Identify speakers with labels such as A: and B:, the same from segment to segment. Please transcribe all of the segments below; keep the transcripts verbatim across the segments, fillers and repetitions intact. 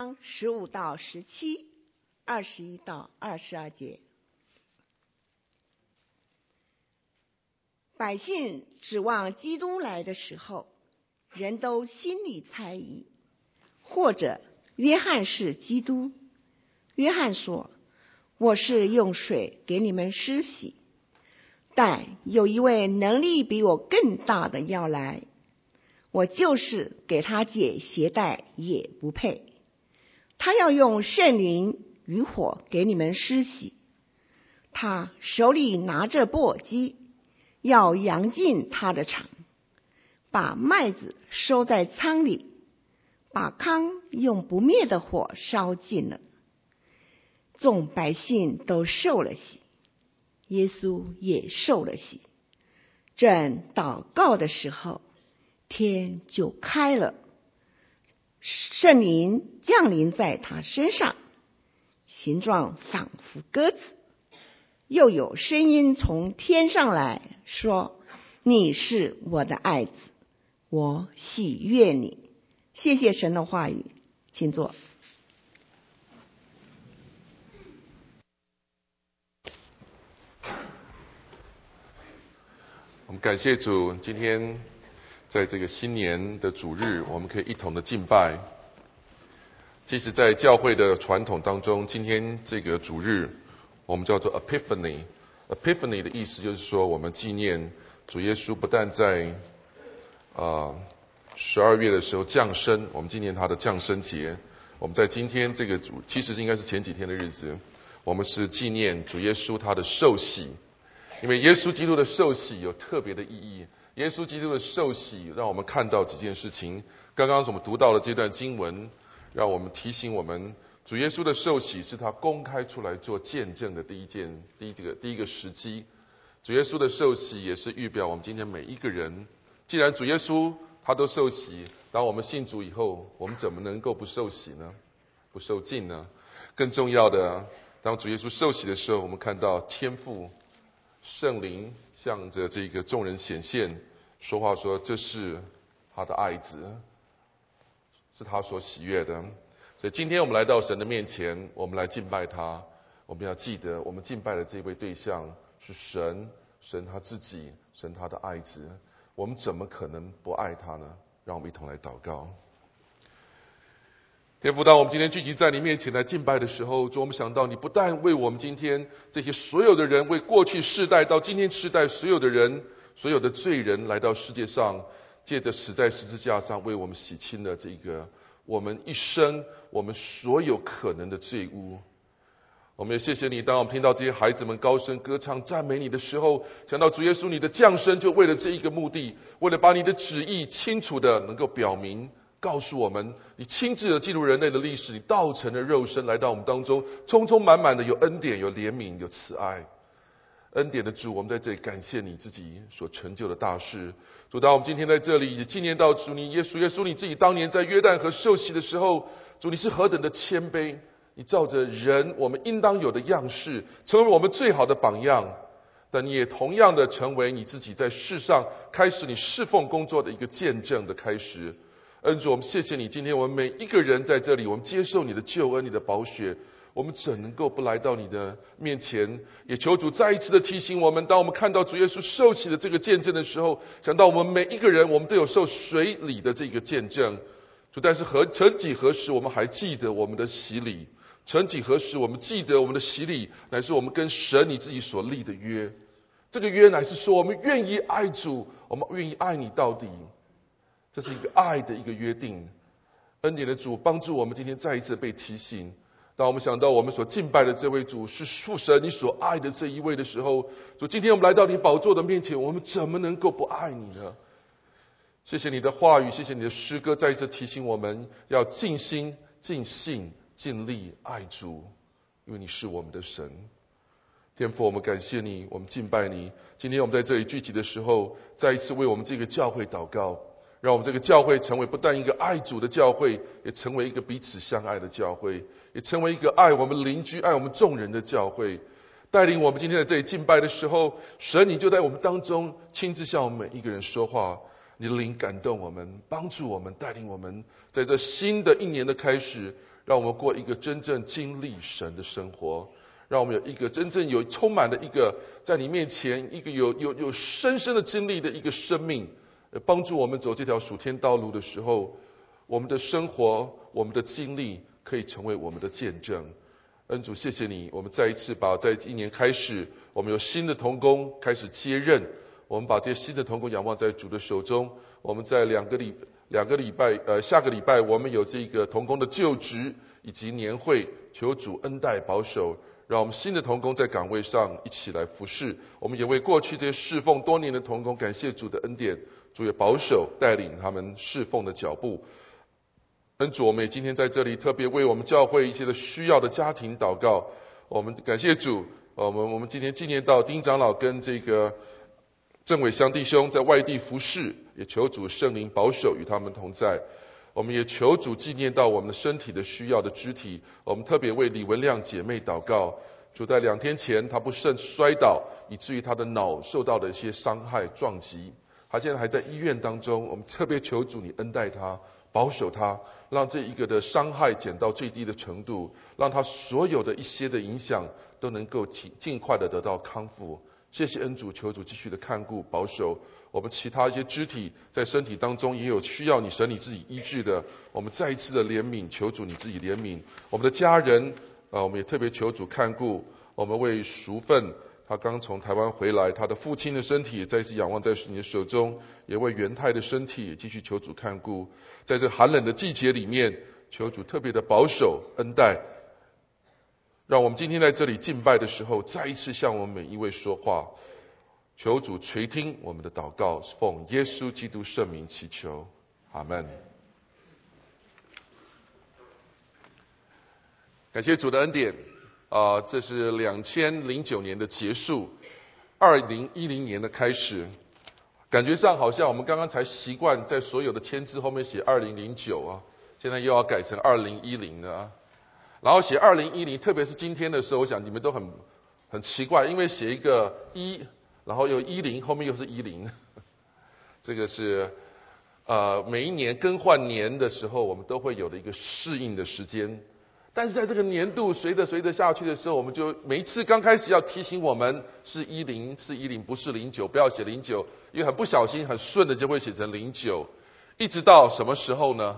A: 十五到十七，二十一到二十二节。百姓指望基督来的时候，人都心里猜疑，或者约翰是基督。约翰说：“我是用水给你们施洗，但有一位能力比我更大的要来，我就是给他解鞋带也不配。他要用圣灵与火给你们施洗，他手里拿着簸箕，要扬进他的场，把麦子收在仓里，把糠用不灭的火烧尽了。”众百姓都受了洗，耶稣也受了洗。正祷告的时候，天就开了，圣灵降临在他身上，形状仿佛鸽子。又有声音从天上来说：“你是我的爱子，我喜悦你。”谢谢神的话语，请坐。
B: 我们感谢主，今天在这个新年的主日，我们可以一同的敬拜。其实在教会的传统当中，今天这个主日我们叫做 Epiphany。Epiphany 的意思就是说，我们纪念主耶稣不但在啊十二月的时候降生，我们纪念他的降生节。我们在今天这个主，其实应该是前几天的日子，我们是纪念主耶稣他的受洗。因为耶稣基督的受洗有特别的意义，耶稣基督的受洗让我们看到几件事情。刚刚我们读到了这段经文，让我们提醒我们，主耶稣的受洗是他公开出来做见证的第一件、第一个、第一个时机。主耶稣的受洗也是预表我们今天每一个人。既然主耶稣他都受洗，当我们信主以后，我们怎么能够不受洗呢？不受浸呢？更重要的，当主耶稣受洗的时候，我们看到天父圣灵向着这个众人显现，说话说：“这是他的爱子，是他所喜悦的。”所以今天我们来到神的面前，我们来敬拜他。我们要记得，我们敬拜的这位对象是神，神他自己，神他的爱子。我们怎么可能不爱他呢？让我们一同来祷告。天父，当我们今天聚集在你面前来敬拜的时候，主，我们想到你不但为我们今天这些所有的人，为过去世代到今天世代所有的人，所有的罪人来到世界上，借着死在十字架上为我们洗清了这个我们一生我们所有可能的罪污。我们也谢谢你，当我们听到这些孩子们高声歌唱赞美你的时候，想到主耶稣你的降生就为了这一个目的，为了把你的旨意清楚的能够表明告诉我们，你亲自的记录人类的历史，你道成了肉身来到我们当中，充充满满的有恩典，有怜悯，有慈爱。恩典的主，我们在这里感谢你自己所成就的大事。主，当我们今天在这里也纪念到主你耶稣，耶稣你自己当年在约旦河受洗的时候，主你是何等的谦卑，你照着人我们应当有的样式，成为我们最好的榜样。但你也同样的成为你自己在世上开始你侍奉工作的一个见证的开始。恩主，我们谢谢你，今天我们每一个人在这里，我们接受你的救恩，你的宝血，我们怎能够不来到你的面前？也求主再一次的提醒我们，当我们看到主耶稣受洗的这个见证的时候，想到我们每一个人，我们都有受水礼的这个见证。主，但是何曾几何时，我们还记得我们的洗礼？曾几何时，我们记得我们的洗礼乃是我们跟神你自己所立的约。这个约乃是说，我们愿意爱主，我们愿意爱你到底。这是一个爱的一个约定。恩典的主帮助我们今天再一次被提醒，当我们想到我们所敬拜的这位主是父神你所爱的这一位的时候，主，今天我们来到你宝座的面前，我们怎么能够不爱你呢？谢谢你的话语，谢谢你的诗歌，再一次提醒我们要尽心尽性尽力爱主，因为你是我们的神。天父，我们感谢你，我们敬拜你。今天我们在这里聚集的时候，再一次为我们这个教会祷告，让我们这个教会成为不但一个爱主的教会，也成为一个彼此相爱的教会，也成为一个爱我们邻居、爱我们众人的教会。带领我们今天在这里敬拜的时候，神你就在我们当中亲自向我们每一个人说话，你的灵感动我们，帮助我们，带领我们，在这新的一年的开始， 让我们过一个真正经历神的生活，让我们有一个真正有充满的一个在你面前一个有有有深深的经历的一个生命，帮助我们走这条属天道路的时候，我们的生活我们的经历可以成为我们的见证。恩主，谢谢你，我们再一次把在一年开始，我们有新的同工开始接任，我们把这些新的同工仰望在主的手中。我们在两个礼两个礼拜，呃，下个礼拜我们有这个同工的就职以及年会，求主恩待保守，让我们新的同工在岗位上一起来服侍。我们也为过去这些侍奉多年的同工感谢主的恩典，主也保守带领他们侍奉的脚步。恩主，我们也今天在这里特别为我们教会一些的需要的家庭祷告。我们感谢主，我们我们今天纪念到丁长老跟这个郑伟香弟兄在外地服侍，也求主圣灵保守与他们同在。我们也求主纪念到我们身体的需要的肢体，我们特别为李文亮姐妹祷告。主在两天前，她不慎摔倒，以至于她的脑受到了一些伤害撞击，她现在还在医院当中。我们特别求主你恩待她，保守她，让这一个的伤害减到最低的程度，让她所有的一些的影响都能够尽快的得到康复。谢谢恩主，求主继续的看顾保守我们其他一些肢体在身体当中也有需要你神你自己医治的，我们再一次的怜悯，求主你自己怜悯我们的家人。呃，我们也特别求主看顾我们为淑芬，他刚从台湾回来，他的父亲的身体也再次仰望在你的手中，也为元泰的身体也继续求主看顾。在这寒冷的季节里面，求主特别的保守恩待，让我们今天在这里敬拜的时候，再一次向我们每一位说话。求主垂听我们的祷告，奉耶稣基督圣名祈求，阿们。感谢主的恩典啊、呃，这是两千零九年的结束，二零一零年的开始。感觉上好像我们刚刚才习惯在所有的签字后面写二零零九啊，现在又要改成二零一零了啊。然后写二零一零，特别是今天的时候，我想你们都很很奇怪，因为写一个一，然后又一零，后面又是一零，这个是呃每一年更换年的时候，我们都会有的一个适应的时间。但是在这个年度随着随着下去的时候，我们就每一次刚开始要提醒我们是一零是一零，不是零九，不要写零九，因为很不小心很顺的就会写成零九，一直到什么时候呢？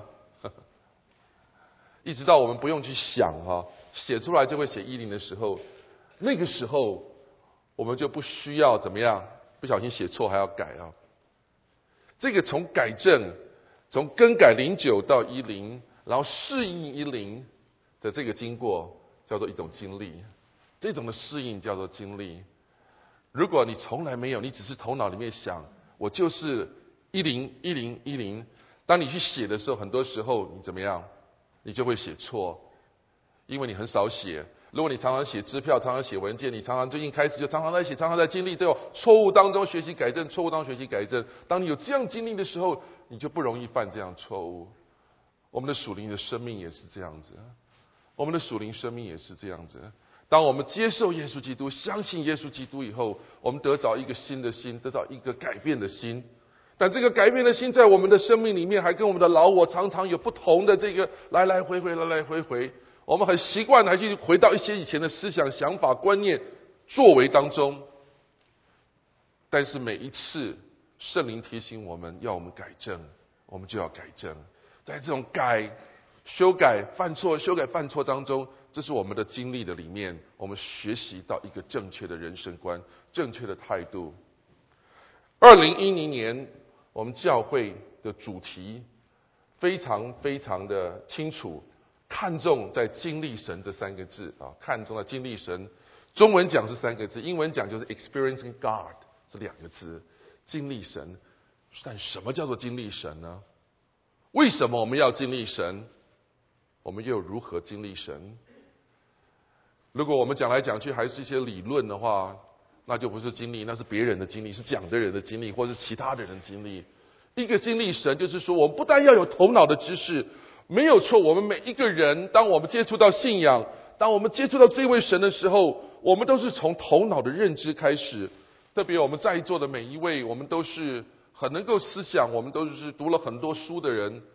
B: 一直到我们不用去想哈、啊，写出来就会写一零的时候，那个时候我们就不需要怎么样，不小心写错还要改啊。这个从改正，从更改零九到一零，然后适应一零的这个经过，叫做一种经历。这种的适应叫做经历。如果你从来没有，你只是头脑里面想，我就是一零一零一零，当你去写的时候，很多时候你怎么样？你就会写错，因为你很少写。如果你常常写支票，常常写文件，你常常最近开始就常常在写，常常在经历这种错误当中学习改正，错误当中学习改正。当你有这样经历的时候，你就不容易犯这样错误。我们的属灵的生命也是这样子，我们的属灵生命也是这样子。当我们接受耶稣基督，相信耶稣基督以后，我们得着一个新的心，得到一个改变的心。但这个改变的心在我们的生命里面，还跟我们的老我常常有不同的这个来来回回来来回回，我们很习惯还去回到一些以前的思想想法观念作为当中。但是每一次圣灵提醒我们要我们改正，我们就要改正。在这种改修改犯错修改犯错当中，这是我们的经历的里面，我们学习到一个正确的人生观，正确的态度。二零一零年我们教会的主题非常非常的清楚，看重在经历神这三个字啊，看重在经历神。中文讲是三个字，英文讲就是 experiencing God 是两个字，经历神。但什么叫做经历神呢？为什么我们要经历神？我们又如何经历神？如果我们讲来讲去还是一些理论的话，那就不是经历，那是别人的经历，是讲的人的经历，或是其他的人的经历。一个经历神，就是说我们不但要有头脑的知识，没有错，我们每一个人，当我们接触到信仰，当我们接触到这位神的时候，我们都是从头脑的认知开始。特别我们在座的每一位，我们都是很能够思想，我们都是读了很多书的人。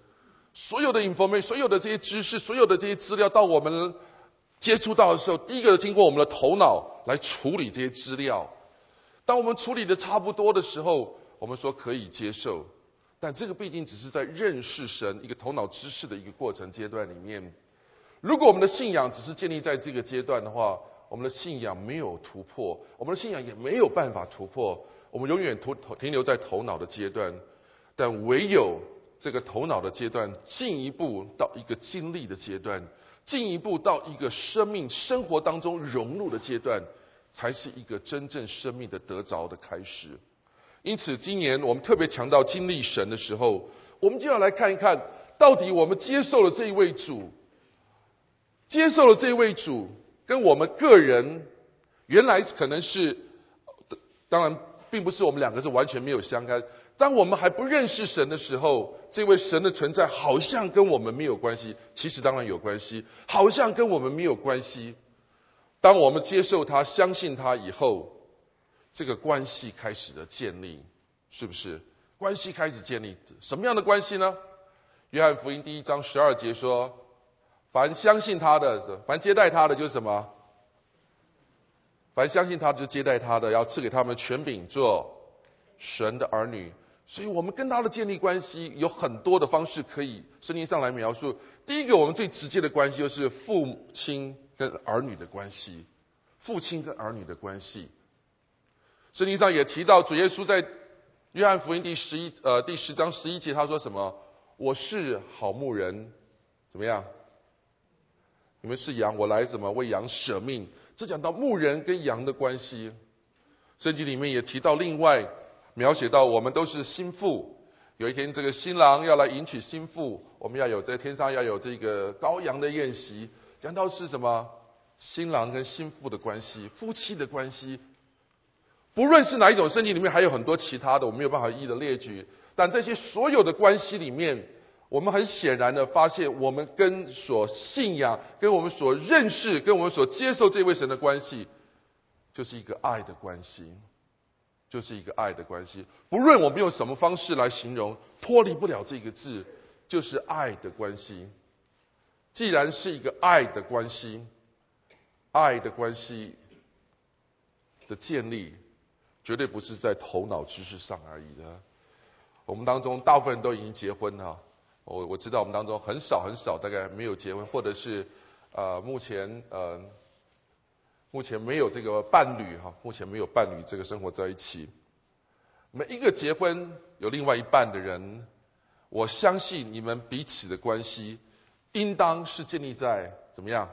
B: 所有的 information， 所有的这些知识，所有的这些资料到我们接触到的时候，第一个经过我们的头脑来处理这些资料。当我们处理的差不多的时候，我们说可以接受，但这个毕竟只是在认识神一个头脑知识的一个过程阶段里面。如果我们的信仰只是建立在这个阶段的话，我们的信仰没有突破，我们的信仰也没有办法突破，我们永远停停留在头脑的阶段。但唯有这个头脑的阶段进一步到一个经历的阶段，进一步到一个生命生活当中融入的阶段，才是一个真正生命的得着的开始。因此今年我们特别强调经历神的时候，我们就要来看一看，到底我们接受了这一位主，接受了这一位主跟我们个人原来可能是，当然并不是我们两个是完全没有相干。当我们还不认识神的时候，这位神的存在好像跟我们没有关系，其实当然有关系，好像跟我们没有关系。当我们接受他，相信他以后，这个关系开始的建立，是不是？关系开始建立，什么样的关系呢？约翰福音第一章十二节说，凡相信他的，凡接待他的就是什么？凡相信他的就接待他的，要赐给他们权柄做神的儿女。所以我们跟他的建立关系有很多的方式可以圣经上来描述。第一个，我们最直接的关系就是父亲跟儿女的关系，父亲跟儿女的关系。圣经上也提到，主耶稣在约翰福音第十一呃第十章十一节，他说什么？我是好牧人，怎么样？你们是羊，我来什么？为羊舍命。这讲到牧人跟羊的关系。圣经里面也提到，另外描写到我们都是新妇，有一天这个新郎要来迎娶新妇，我们要有在天上要有这个羔羊的宴席。讲到是什么？新郎跟新妇的关系，夫妻的关系。不论是哪一种，圣经里面还有很多其他的，我没有办法一一的列举。但这些所有的关系里面，我们很显然的发现，我们跟所信仰、跟我们所认识、跟我们所接受这位神的关系，就是一个爱的关系，就是一个爱的关系。不论我们用什么方式来形容，脱离不了这个字，就是爱的关系。既然是一个爱的关系，爱的关系的建立，绝对不是在头脑知识上而已的。我们当中大部分人都已经结婚了，我我知道我们当中很少很少，大概没有结婚，或者是呃目前呃目前没有这个伴侣哈，目前没有伴侣这个生活在一起。每一个结婚有另外一半的人，我相信你们彼此的关系，应当是建立在怎么样？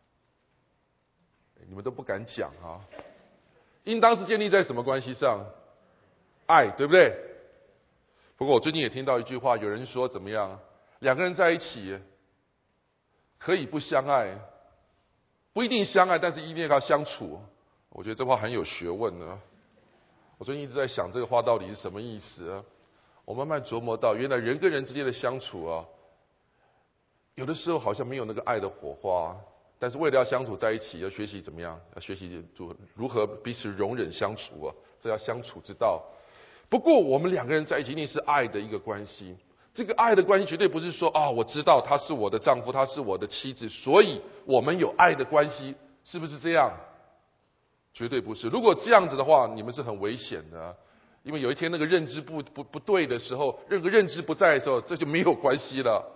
B: 你们都不敢讲啊。应当是建立在什么关系上？爱，对不对？不过我最近也听到一句话，有人说怎么样？两个人在一起可以不相爱，不一定相爱，但是一定要相处。我觉得这话很有学问呢。我最近一直在想这个话到底是什么意思啊？我慢慢琢磨到，原来人跟人之间的相处啊，有的时候好像没有那个爱的火花。但是为了要相处在一起，要学习怎么样？要学习如何彼此容忍相处啊，这要相处之道。不过我们两个人在一起一定是爱的一个关系。这个爱的关系绝对不是说啊，我知道他是我的丈夫，他是我的妻子，所以我们有爱的关系，是不是这样？绝对不是。如果这样子的话，你们是很危险的，因为有一天那个认知不不不对的时候，任何认知不在的时候，这就没有关系了。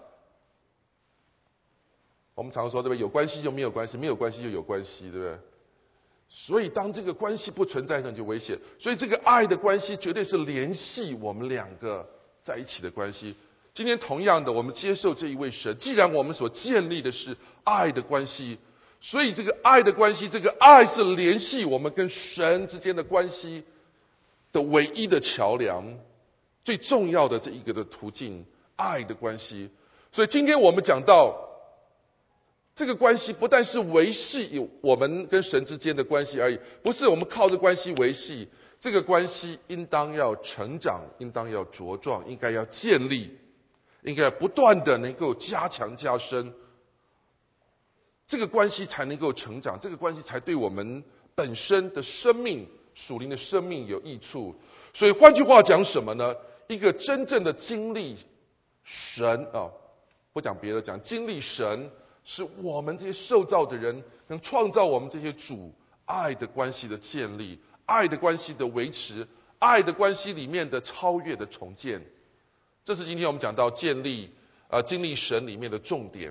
B: 我们常说对不对？有关系就没有关系，没有关系就有关系，对不对？所以当这个关系不存在的时候，就危险。所以这个爱的关系绝对是联系我们两个在一起的关系。今天同样的，我们接受这一位神，既然我们所建立的是爱的关系，所以这个爱的关系，这个爱是联系我们跟神之间的关系的唯一的桥梁，最重要的这一个的途径，爱的关系。所以今天我们讲到这个关系，不但是维系我们跟神之间的关系而已，不是我们靠着关系维系，这个关系应当要成长，应当要茁壮，应该要建立，应该不断的能够加强加深，这个关系才能够成长，这个关系才对我们本身的生命属灵的生命有益处。所以换句话讲什么呢？一个真正的经历神啊， 不讲别的，讲经历神，是我们这些受造的人能创造我们这些主爱的关系的建立，爱的关系的维持，爱的关系里面的超越的重建。这是今天我们讲到建立呃经历神里面的重点。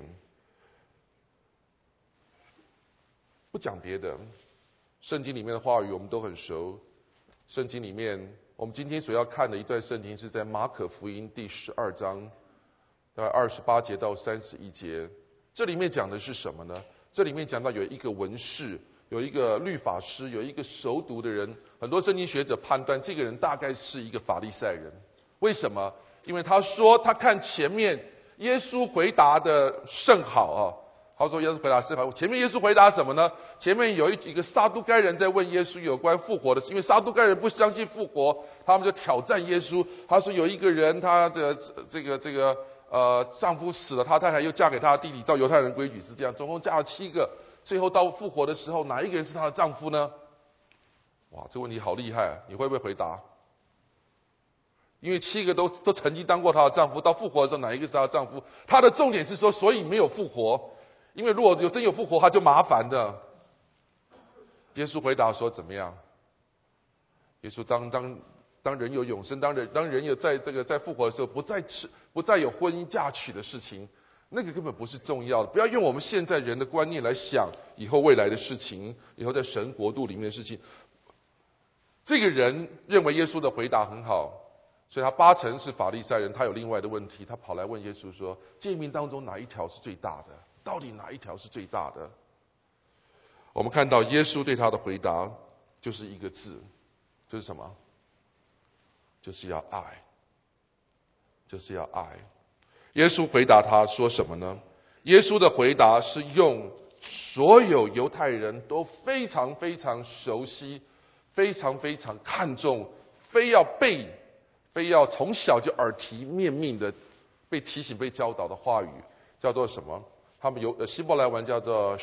B: 不讲别的，圣经里面的话语我们都很熟。圣经里面，我们今天所要看的一段圣经是在马可福音第十二章，大概二十八节到三十一节。这里面讲的是什么呢？这里面讲到有一个文士，有一个律法师，有一个熟读的人。很多圣经学者判断这个人大概是一个法利赛人。为什么？因为他说他看前面耶稣回答的甚好啊。他说耶稣回答甚好。前面耶稣回答什么呢？前面有一一个撒都该人在问耶稣有关复活的事，因为撒都该人不相信复活，他们就挑战耶稣。他说有一个人，他这个这个这个呃丈夫死了，他太太又嫁给他的弟弟，照犹太人规矩是这样，总共嫁了七个，最后到复活的时候，哪一个人是她的丈夫呢？哇，这问题好厉害啊！你会不会回答？因为七个都都曾经当过她的丈夫，到复活的时候，哪一个是她的丈夫？她的重点是说，所以没有复活。因为如果有真有复活，他就麻烦的。耶稣回答说：“怎么样？”耶稣当当当人有永生，当人当人有在这个在复活的时候，不再吃不再有婚姻嫁娶的事情，那个根本不是重要的。不要用我们现在人的观念来想以后未来的事情，以后在神国度里面的事情。这个人认为耶稣的回答很好，所以他八成是法利赛人，他有另外的问题，他跑来问耶稣说：“诫命当中哪一条是最大的？到底哪一条是最大的？”我们看到耶稣对他的回答就是一个字，就是什么？就是要爱，就是要爱。耶稣回答他说什么呢？耶稣的回答是用所有犹太人都非常非常熟悉、非常非常看重、非要背、非要从小就耳提面命的被提醒、被教导的话语，叫做什么？他们有呃希伯来文叫做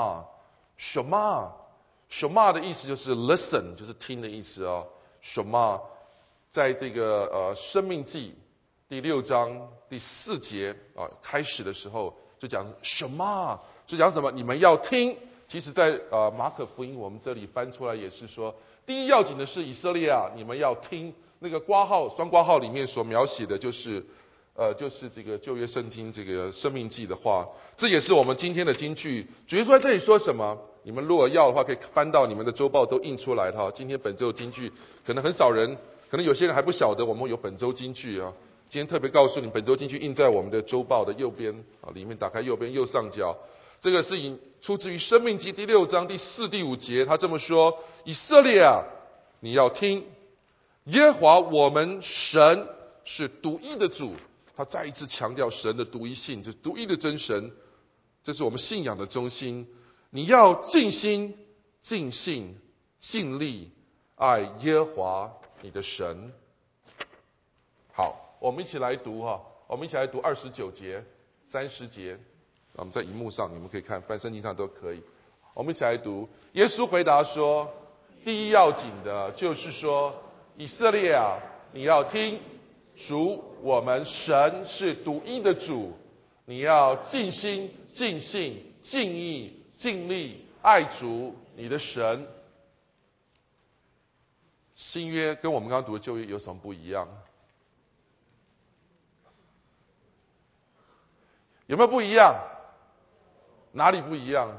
B: Shema，Shema，Shema 的意思就是 listen， 就是听的意思哦。Shema 在这个呃生命记第六章第四节啊开始的时候就讲 Shema， 就讲什么？你们要听。其实在呃马可福音我们这里翻出来也是说，第一要紧的是以色列啊，你们要听。那个括号双括号里面所描写的就是。呃，就是这个旧约圣经这个生命记的话，这也是我们今天的金句。主耶稣在这里说什么？你们如果要的话，可以翻到你们的周报都印出来哈。今天本周金句，可能很少人，可能有些人还不晓得我们有本周金句啊。今天特别告诉你，本周金句印在我们的周报的右边啊，里面打开右边右上角。这个是引出自于生命记第六章第四、第五节，他这么说：以色列啊，你要听，耶和华我们神是独一的主。他再一次强调神的独一性，就是独一的真神，这是我们信仰的中心。你要尽心、尽性、尽力爱耶和华你的神。好，我们一起来读哈，我们一起来读二十九节、三十节。我们在荧幕上你们可以看，翻圣经上都可以。我们一起来读。耶稣回答说：第一要紧的就是说，以色列啊，你要听。主我们神是独一的主，你要尽心、尽性、尽意、尽力爱主你的神。新约跟我们刚刚读的旧约有什么不一样？有没有不一样？哪里不一样？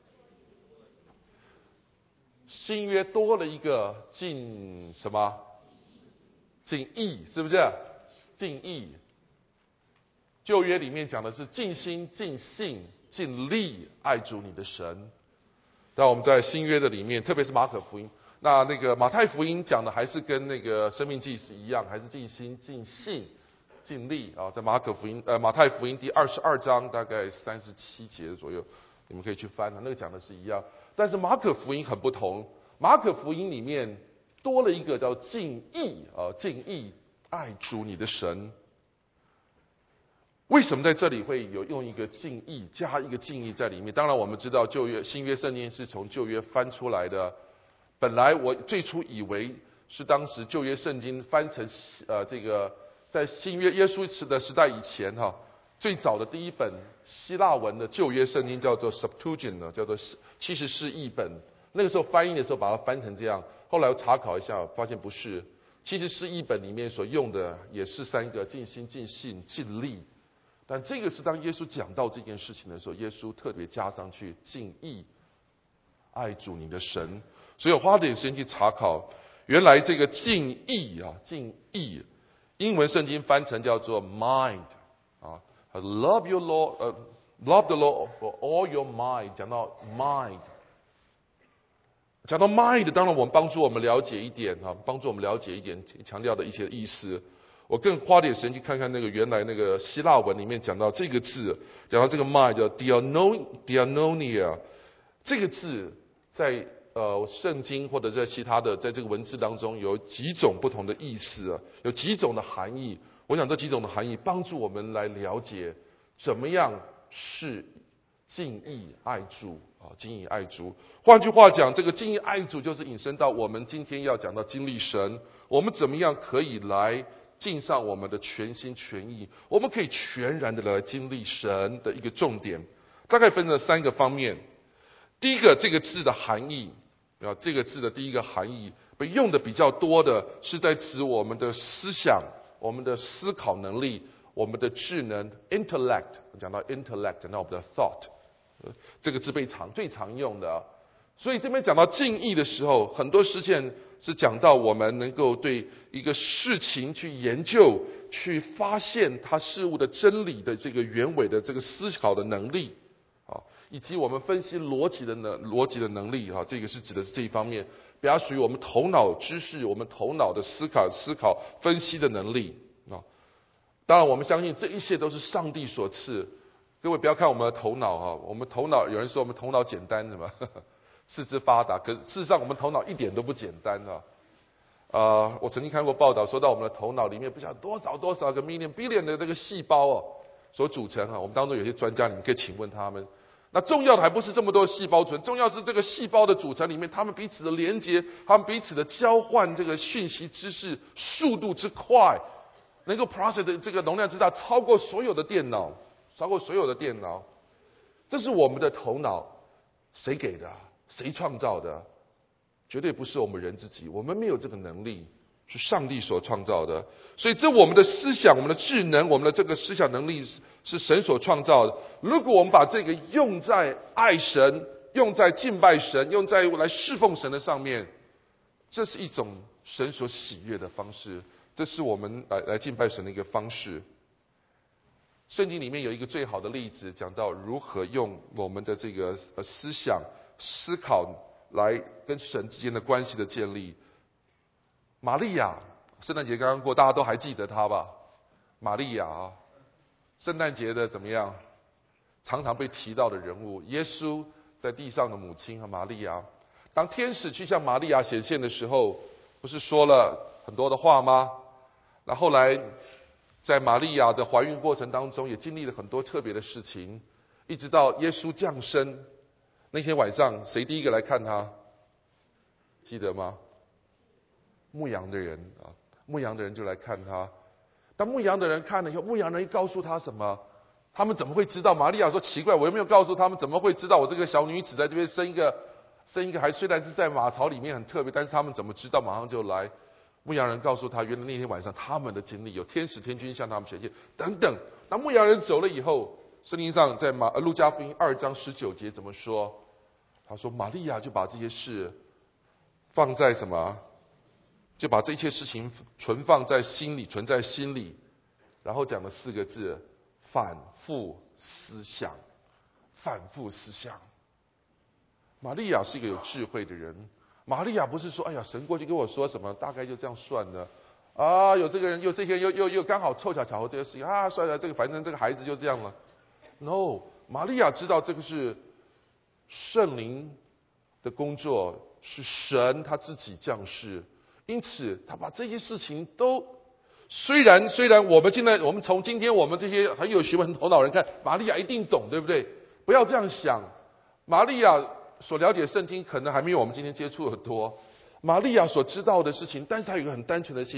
B: 新约多了一个尽什么？尽意，是不是？尽意。旧约里面讲的是尽心、尽性、尽力爱主你的神。但我们在新约的里面，特别是马可福音，那那个马太福音讲的还是跟那个生命记是一样，还是尽心、尽性、尽力啊。在马可福音呃马太福音第二十二章大概三十七节左右，你们可以去翻，那个讲的是一样。但是马可福音很不同，马可福音里面多了一个叫尽意啊，尽意爱主你的神。为什么在这里会有用一个尽意，加一个尽意在里面？当然我们知道旧约新约圣经是从旧约翻出来的。本来我最初以为是当时旧约圣经翻成呃这个在新约耶稣的时代以前哈， 最早的第一本希腊文的旧约圣经叫做 Septuagint 呢，叫做七十士译本。那个时候翻译的时候把它翻成这样，后来我查考一下，发现不是。七十士译本里面所用的也是三个：尽心、尽性、尽力。但这个是当耶稣讲到这件事情的时候，耶稣特别加上去尽意爱主你的神。所以我花了点时间去查考，原来这个尽意啊，尽意，英文圣经翻成叫做 mind 啊 ，love your Lord， 呃、uh, ，love the Lord for all your mind， 讲到 mind。讲到 mind， 当然我们帮助我们了解一点啊，帮助我们了解一点强调的一些意思。我更花点时间去看看那个原来那个希腊文里面讲到这个字，讲到这个 mind 叫 dianonia， 这个字在呃圣经或者在其他的在这个文字当中有几种不同的意思啊，有几种的含义。我想这几种的含义帮助我们来了解怎么样是尽意爱主啊，尽意爱主。换句话讲，这个尽意爱主就是引申到我们今天要讲到经历神，我们怎么样可以来尽上我们的全心全意，我们可以全然的来经历神的一个重点，大概分成三个方面。第一个，这个字的含义啊，这个字的第一个含义被用的比较多的是在指我们的思想、我们的思考能力、我们的智能 intellect。讲到 intellect， 讲到我们的 thought， 这个字被常最常用的啊。所以这边讲到尽意的时候，很多事件是讲到我们能够对一个事情去研究、去发现它事物的真理的这个原委的这个思考的能力啊，以及我们分析逻辑的能逻辑的能力啊，这个是指的是这一方面，比较属于我们头脑知识、我们头脑的思考、思考分析的能力啊。当然，我们相信这一切都是上帝所赐。各位不要看我们的头脑啊，我们头脑有人说我们头脑简单什么？四肢发达，可是事实上我们头脑一点都不简单啊！呃，我曾经看过报道，说到我们的头脑里面不晓得多少多少个 million billion 的这个细胞哦所组成啊。我们当中有些专家，你们可以请问他们。那重要的还不是这么多细胞存，重要是这个细胞的组成里面，他们彼此的连接，他们彼此的交换这个讯息知识速度之快，能够 process 的这个容量之大，超过所有的电脑，超过所有的电脑。这是我们的头脑，谁给的？谁创造的？绝对不是我们人自己，我们没有这个能力，是上帝所创造的。所以这我们的思想、我们的智能、我们的这个思想能力是神所创造的。如果我们把这个用在爱神、用在敬拜神、用在来侍奉神的上面，这是一种神所喜悦的方式，这是我们来来敬拜神的一个方式。圣经里面有一个最好的例子，讲到如何用我们的这个思想思考来跟神之间的关系的建立。玛利亚，圣诞节刚刚过，大家都还记得她吧？玛利亚啊，圣诞节的怎么样？常常被提到的人物，耶稣在地上的母亲和玛利亚。当天使去向玛利亚显现的时候，不是说了很多的话吗？那后来在玛利亚的怀孕过程当中，也经历了很多特别的事情，一直到耶稣降生那天晚上，谁第一个来看他？记得吗？牧羊的人啊，牧羊的人就来看他。当牧羊的人看了以后，牧羊人一告诉他什么？他们怎么会知道？玛利亚说：“奇怪，我又没有告诉他们，怎么会知道我这个小女子在这边生一个生一个孩子？虽然是在马槽里面很特别，但是他们怎么知道？马上就来。”牧羊人告诉他，原来那天晚上他们的经历有天使天君向他们显现等等。当牧羊人走了以后，圣经上在马路加福音二章十九节怎么说？他说玛利亚就把这些事放在什么？就把这一切事情存放在心里，存在心里，然后讲了四个字：反复思想。反复思想。玛利亚是一个有智慧的人。玛利亚不是说，哎呀，神过去跟我说什么，大概就这样算了。啊，有这个人，有这些，又又又刚好凑巧巧合这个事情啊，算了，这个反正这个孩子就这样了。No， 玛利亚知道这个是圣灵的工作，是神他自己降世，因此他把这些事情都，虽然虽然我们现在我们从今天我们这些很有学问头脑人看，玛利亚一定懂，对不对？不要这样想，玛利亚所了解圣经可能还没有我们今天接触的多。玛利亚所知道的事情，但是她有一个很单纯的心，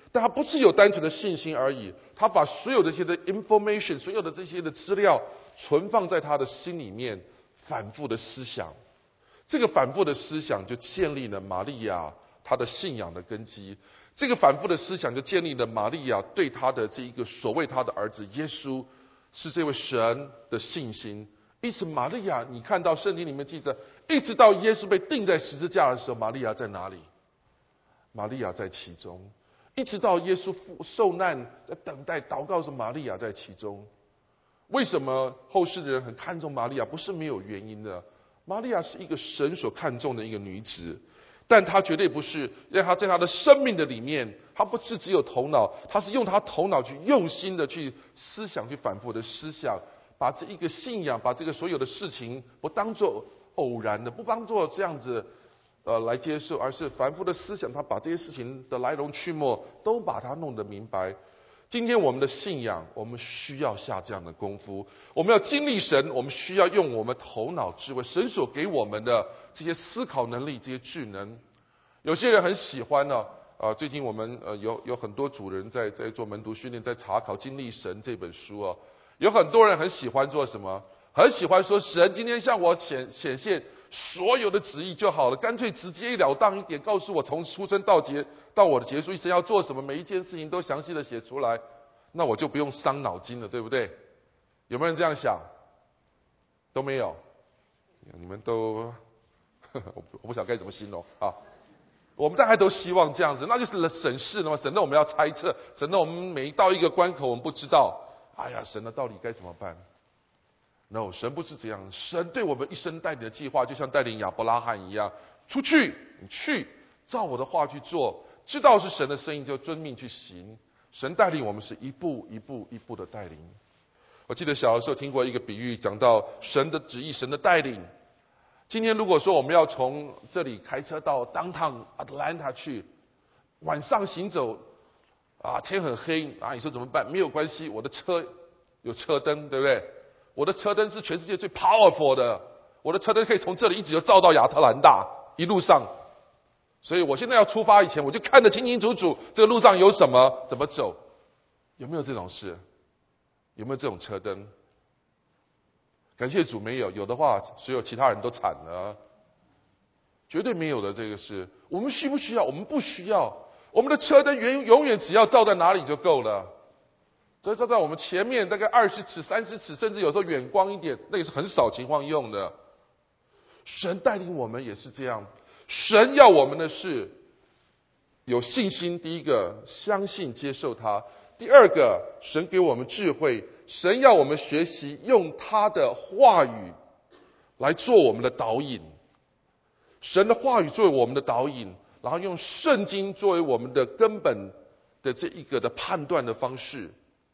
B: 但他不是有单纯的信心而已，他把所有的这些的 information， 所有的这些的资料存放在他的心里面，反复的思想。这个反复的思想就建立了玛利亚她的信仰的根基，这个反复的思想就建立了玛利亚对她的这一个所谓她的儿子耶稣是这位神的信心。因此玛利亚，你看到圣经里面记载，一直到耶稣被钉在十字架的时候，玛利亚在哪里？玛利亚在其中。一直到耶稣受难在等待祷告的时候，玛利亚在其中。为什么后世的人很看重玛利亚？不是没有原因的。玛利亚是一个神所看重的一个女子，但她绝对不是让她在她的生命的里面，她不是只有头脑，她是用她头脑去用心的去思想，去反复的思想，把这一个信仰，把这个所有的事情不当作偶然的，不当作这样子呃来接受，而是反复的思想，她把这些事情的来龙去脉都把它弄得明白。今天我们的信仰，我们需要下这样的功夫。我们要经历神，我们需要用我们头脑智慧，神所给我们的这些思考能力、这些智能。有些人很喜欢呢，呃，最近我们呃有有很多主人在在做门徒训练，在查考《经历神》这本书啊。有很多人很喜欢做什么？很喜欢说神今天向我显显现所有的旨意就好了，干脆直截了当一点，告诉我从出生到结到我的结束一生要做什么，每一件事情都详细的写出来，那我就不用伤脑筋了，对不对？有没有人这样想？都没有，你们都我不晓得该怎么形容啊。我们大概都希望这样子，那就是省事了嘛，省得我们要猜测，省得我们每到一个关口我们不知道，哎呀，神的到底该怎么办？ No， 神不是这样，神对我们一生带领的计划，就像带领亚伯拉罕一样，出去，你去，照我的话去做，知道是神的声音就遵命去行。神带领我们是一步一步一步的带领。我记得小的时候听过一个比喻，讲到神的旨意，神的带领。今天如果说我们要从这里开车到 downtown Atlanta 去，晚上行走，啊，天很黑啊，你说怎么办？没有关系，我的车有车灯，对不对？ 我的车灯是全世界最 powerful 的，我的车灯可以从这里一直就照到亚特兰大，一路上。所以我现在要出发以前，我就看得清清楚楚，这个路上有什么，怎么走。有没有这种事？有没有这种车灯？感谢主没有，有的话，所有其他人都惨了。绝对没有的这个事，我们需不需要？我们不需要。我们的车灯永永远只要照在哪里就够了。 所以照在我们前面大概二十尺、三十尺，甚至有时候远光一点，那也是很少情况用的。神带领我们也是这样，神要我们的是有信心。第一个，相信接受他；第二个，神给我们智慧，神要我们学习用他的话语来做我们的导引。神的话语作为我们的导引，然后用圣经作为我们的根本的这一个的判断的方式。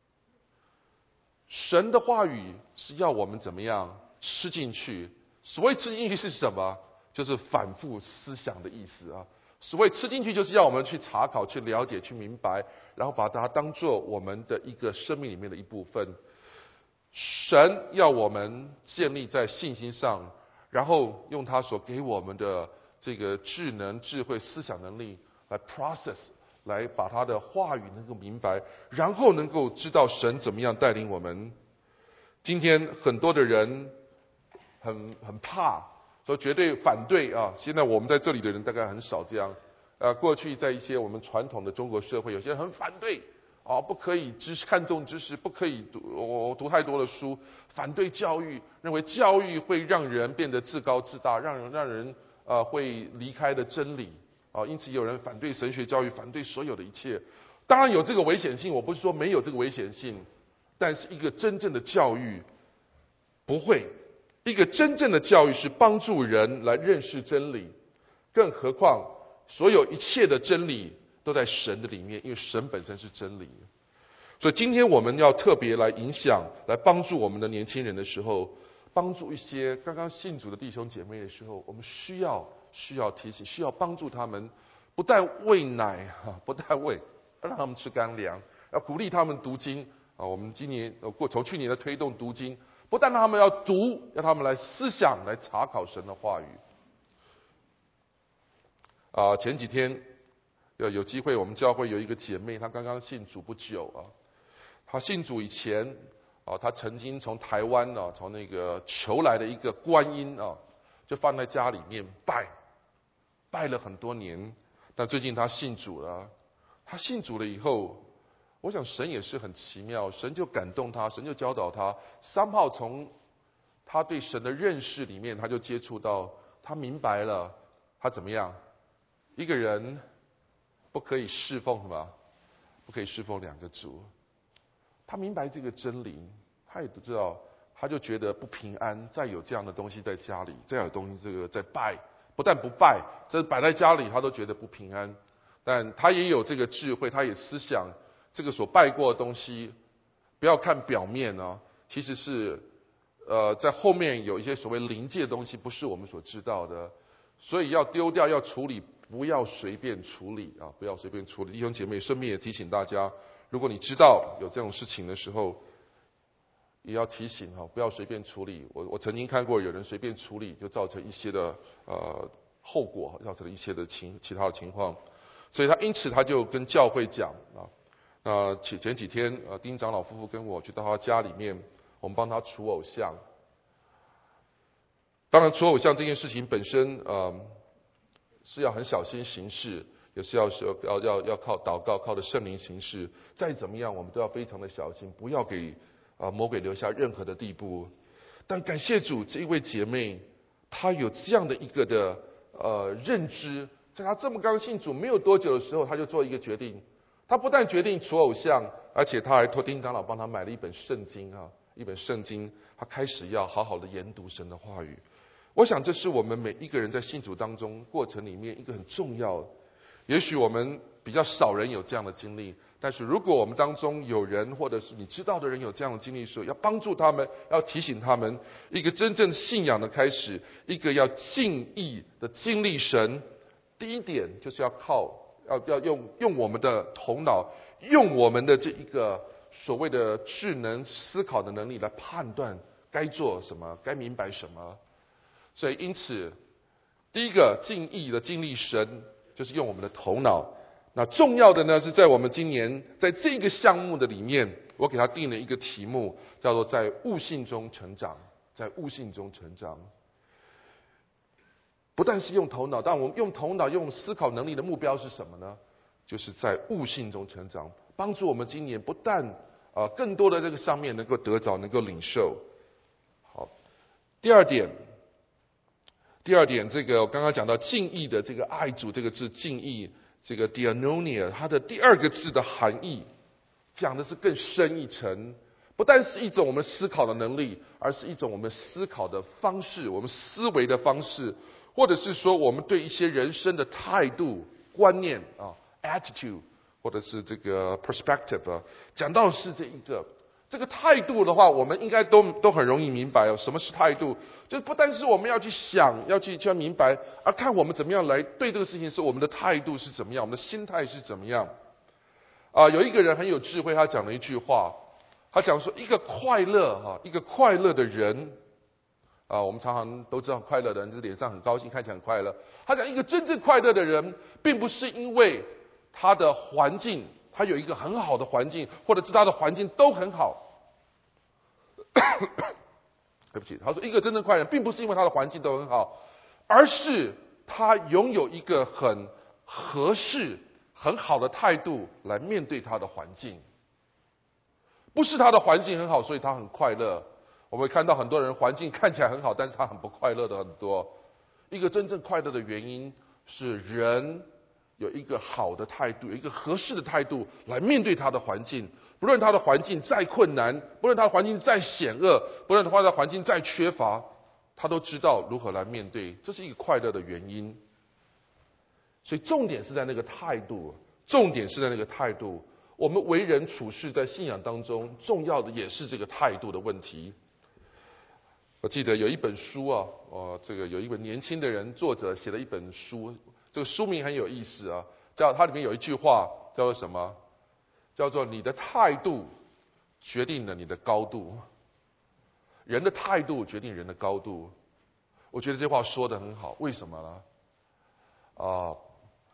B: 神的话语是要我们怎么样吃进去？所谓吃进去是什么？就是反复思想的意思啊。所谓吃进去，就是要我们去查考、去了解、去明白，然后把它当做我们的一个生命里面的一部分。神要我们建立在信心上，然后用他所给我们的这个智能、智慧、思想能力来 process。 来把他的话语能够明白，然后能够知道神怎么样带领我们。今天很多的人很很怕，说绝对反对啊。现在我们在这里的人大概很少这样。呃，过去在一些我们传统的中国社会，有些人很反对啊，不可以知识看重知识，不可以读我读太多的书，反对教育，认为教育会让人变得自高自大，让人让人呃会离开了真理。 啊，因此有人反对神学教育，反对所有的一切。当然有这个危险性，我不是说没有这个危险性，但是一个真正的教育不会，一个真正的教育是帮助人来认识真理，更何况所有一切的真理都在神的里面，因为神本身是真理。所以今天我们要特别来影响、来帮助我们的年轻人的时候，帮助一些刚刚信主的弟兄姐妹的时候，我们需要。 需要提醒，需要帮助他们，不但喂奶哈，不但喂，让他们吃干粮，要鼓励他们读经啊。我们今年呃过从去年的推动读经，不但让他们要读，要他们来思想，来查考神的话语。啊，前几天呃有机会我们教会有一个姐妹，她刚刚信主不久啊。她信主以前啊，她曾经从台湾啊，从那个求来的一个观音啊，就放在家里面拜，拜了很多年。但最近她信主了，她信主了以后，我想神也是很奇妙，神就感动她，神就教导她，三号从她对神的认识里面，她就接触到，她明白了，她怎么样？一个人不可以侍奉什么？不可以侍奉两个主。他明白这个真理，他也不知道，他就觉得不平安。再有这样的东西在家里，再有东西这个在拜，不但不拜，这摆在家里他都觉得不平安。但他也有这个智慧，他也思想这个所拜过的东西，不要看表面啊，其实是呃在后面有一些所谓灵界的东西，不是我们所知道的，所以要丢掉，要处理。不要随便处理啊！不要随便处理，弟兄姐妹，顺便也提醒大家，如果你知道有这种事情的时候，也要提醒哈，不要随便处理。我我曾经看过有人随便处理，就造成一些的呃后果，造成了一些的情其他的情况，所以他因此他就跟教会讲啊，那前前几天呃丁长老夫妇跟我去到他家里面，我们帮他除偶像。当然，除偶像这件事情本身呃。是要很小心行事，也是要要要要靠祷告，靠着圣灵行事。再怎么样，我们都要非常的小心，不要给啊、呃、魔鬼留下任何的地步。但感谢主，这一位姐妹，她有这样的一个的呃认知，在她这么刚信主没有多久的时候，她就做一个决定。她不但决定除偶像，而且她还托丁长老帮她买了一本圣经啊，一本圣经，她开始要好好的研读神的话语。我想这是我们每一个人在信主当中过程里面一个很重要的。也许我们比较少人有这样的经历，但是如果我们当中有人或者是你知道的人有这样的经历的时候，要帮助他们，要提醒他们，一个真正信仰的开始，一个要敬意的经历神。第一点就是要靠要要用用我们的头脑，用我们的这一个所谓的智能思考的能力来判断该做什么，该明白什么。所以，因此，第一个敬意的经历神，就是用我们的头脑。那重要的呢，是在我们今年在这个项目的里面，我给他定了一个题目，叫做在悟性中成长。在悟性中成长，不但是用头脑，但我们用头脑、用思考能力的目标是什么呢？就是在悟性中成长，帮助我们今年不但啊、呃、更多的这个上面能够得着，能够领受。好，第二点。第二点，这个我刚刚讲到敬意的这个爱主这个字，敬意这个 diakonia， 它的第二个字的含义，讲的是更深一层，不但是一种我们思考的能力，而是一种我们思考的方式，我们思维的方式，或者是说我们对一些人生的态度、观念啊 attitude， 或者是这个 perspective 啊，讲到的是这一个。这个态度的话，我们应该都都很容易明白哦。什么是态度？就是不单是我们要去想，要去去要明白，而看我们怎么样来对这个事情，是我们的态度是怎么样，我们的心态是怎么样。啊，有一个人很有智慧，他讲了一句话，他讲说，一个快乐哈，一个快乐的人啊，我们常常都知道，快乐的人就是脸上很高兴，看起来很快乐。他讲，一个真正快乐的人，并不是因为他的环境。他有一个很好的环境，或者是他的环境都很好。对不起，他说一个真正快乐人，并不是因为他的环境都很好，而是他拥有一个很合适、很好的态度来面对他的环境。不是他的环境很好，所以他很快乐。我们会看到很多人环境看起来很好，但是他很不快乐的很多。一个真正快乐的原因是人有一个好的态度，有一个合适的态度来面对他的环境，不论他的环境再困难，不论他的环境再险恶，不论他的环境再缺乏，他都知道如何来面对，这是一个快乐的原因。所以重点是在那个态度，重点是在那个态度。我们为人处事在信仰当中，重要的也是这个态度的问题。我记得有一本书啊，哦，这个有一个年轻的人作者写了一本书。这个书名很有意思啊，叫它里面有一句话叫做什么？叫做你的态度决定了你的高度。人的态度决定人的高度。我觉得这话说得很好，为什么呢？啊，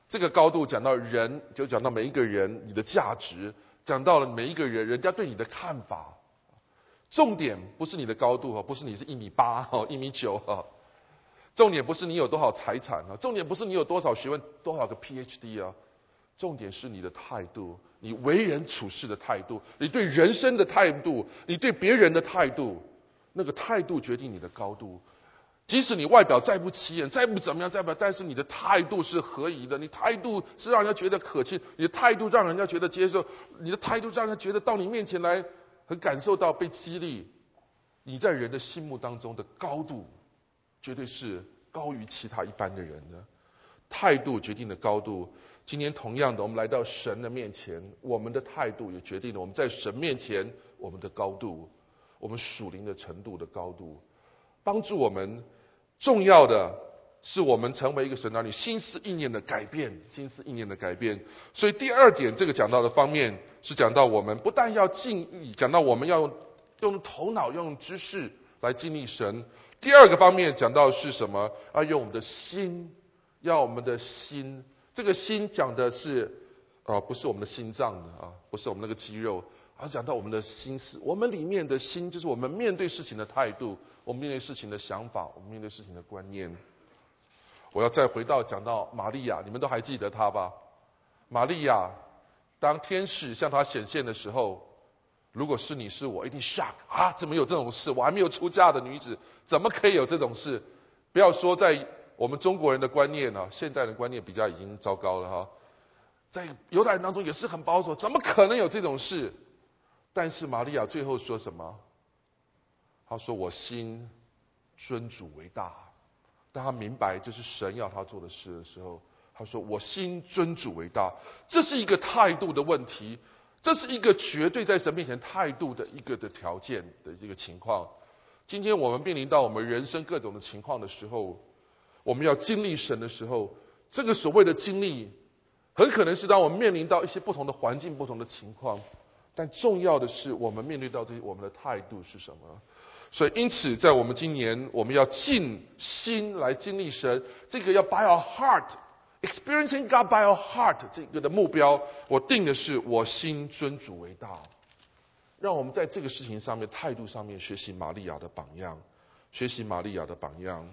B: 这个高度讲到人，就讲到每一个人你的价值，讲到了每一个人人家对你的看法。重点不是你的高度，不是你是一米八、一米九，重点不是你有多少财产，重点不是你有多少学问、多少个 P H D 啊，重点是你的态度，你为人处事的态度，你对人生的态度，你对别人的态度，那个态度决定你的高度。即使你外表再不起眼，再不怎么样，再不，但是你的态度是合宜的，你态度是让人家觉得可亲，你的态度让人家觉得接受，你的态度让人家觉得到你面前来很感受到被激励，你在人的心目当中的高度，绝对是高于其他一般的人的。态度决定了高度。今天同样的，我们来到神的面前，我们的态度也决定了我们在神面前我们的高度，我们属灵的程度的高度。帮助我们重要的是我们成为一个神儿女，心思意念的改变，心思意念的改变。所以第二点，这个讲到的方面是讲到我们不但要敬意，讲到我们要用用头脑、用知识来经历神。第二个方面讲到是什么？要用我们的心，要我们的心。这个心讲的是啊、呃，不是我们的心脏的啊，不是我们那个肌肉，而讲到我们的心思。我们里面的心，就是我们面对事情的态度，我们面对事情的想法，我们面对事情的观念。我要再回到讲到玛利亚，你们都还记得她吧？玛利亚，当天使向她显现的时候，如果是你是我，一定 shock 啊！怎么有这种事？我还没有出嫁的女子，怎么可以有这种事？不要说在我们中国人的观念呢、啊，现代人观念比较已经糟糕了哈。在犹太人当中也是很保守，怎么可能有这种事？但是玛利亚最后说什么？她说：“我心尊主为大。”当他明白这是神要他做的事的时候，他说：“我心尊主为大。”这是一个态度的问题，这是一个绝对在神面前态度的一个的条件的一个情况。今天我们面临到我们人生各种的情况的时候，我们要经历神的时候，这个所谓的经历，很可能是当我们面临到一些不同的环境、不同的情况，但重要的是我们面对到这些，我们的态度是什么？所以，因此，在我们今年，我们要尽心来经历神，这个要 by our heart experiencing God by our heart 这个的目标，我定的是我心尊主为大。让我们在这个事情上面、态度上面学习玛利亚的榜样，学习玛利亚的榜样。